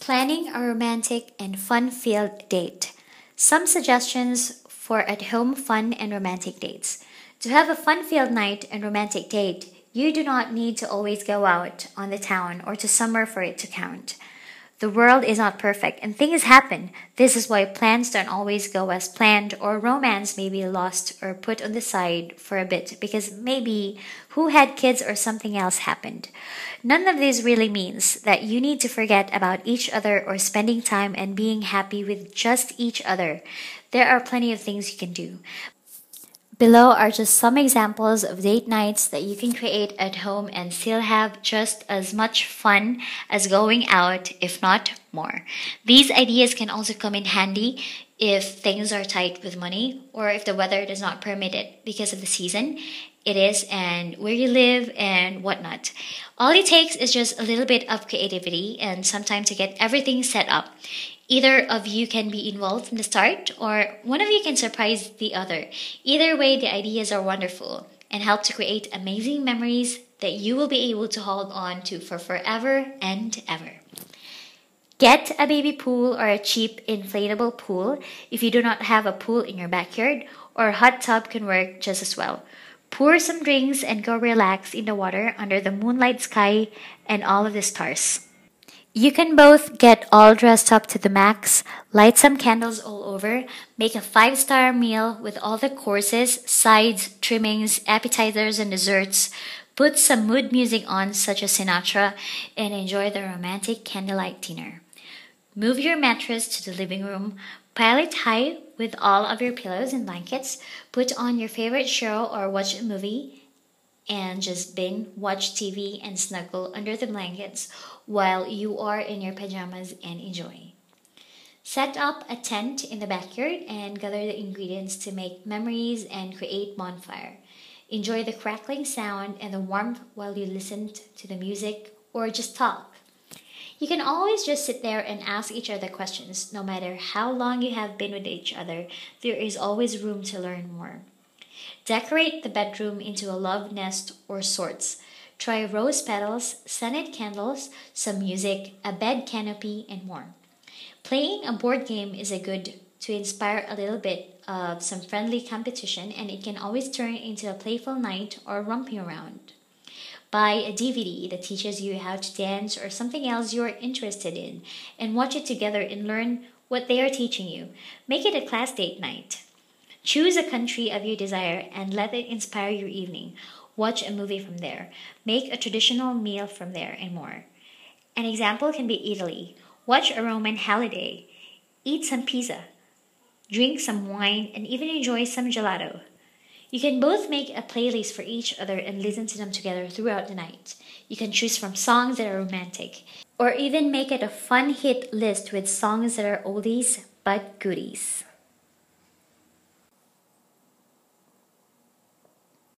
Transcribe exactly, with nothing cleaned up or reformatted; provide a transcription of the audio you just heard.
Planning a romantic and fun filled date. Some suggestions for at home fun and romantic dates. To have a fun filled night and romantic date, you do not need to always go out on the town or to somewhere for it to count. The world is not perfect and things happen. This is why plans don't always go as planned, or romance may be lost or put on the side for a bit because maybe who had kids or something else happened. None of this really means that you need to forget about each other or spending time and being happy with just each other. There are plenty of things you can do. Below are just some examples of date nights that you can create at home and still have just as much fun as going out, if not more. These ideas can also come in handy if things are tight with money or if the weather does not permit it because of the season it is and where you live and whatnot. All it takes is just a little bit of creativity and some time to get everything set up. Either of you can be involved from the start, or one of you can surprise the other. Either way, the ideas are wonderful and help to create amazing memories that you will be able to hold on to for forever and ever. Get a baby pool or a cheap inflatable pool if you do not have a pool in your backyard, or a hot tub can work just as well. Pour some drinks and go relax in the water under the moonlight sky and all of the stars. You can both get all dressed up to the max, light some candles all over, make a five-star meal with all the courses, sides, trimmings, appetizers, and desserts, put some mood music on such as Sinatra, and enjoy the romantic candlelight dinner. Move your mattress to the living room, pile it high with all of your pillows and blankets, put on your favorite show or watch a movie, and just binge watch T V and snuggle under the blankets while you are in your pajamas and enjoy. Set up a tent in the backyard and gather the ingredients to make memories and create bonfire. Enjoy the crackling sound and the warmth while you listen to the music or just talk. You can always just sit there and ask each other questions. No matter how long you have been with each other, there is always room to learn more. Decorate the bedroom into a love nest or sorts. Try rose petals, scented candles, some music, a bed canopy, and more. Playing a board game is a good to inspire a little bit of some friendly competition, and it can always turn into a playful night or romping around. Buy a D V D that teaches you how to dance or something else you are interested in, and watch it together and learn what they are teaching you. Make it a class date night. Choose a country of your desire and let it inspire your evening. Watch a movie from there. Make a traditional meal from there and more. An example can be Italy. Watch a Roman holiday. Eat some pizza. Drink some wine and even enjoy some gelato. You can both make a playlist for each other and listen to them together throughout the night. You can choose from songs that are romantic, or even make it a fun hit list with songs that are oldies but goodies.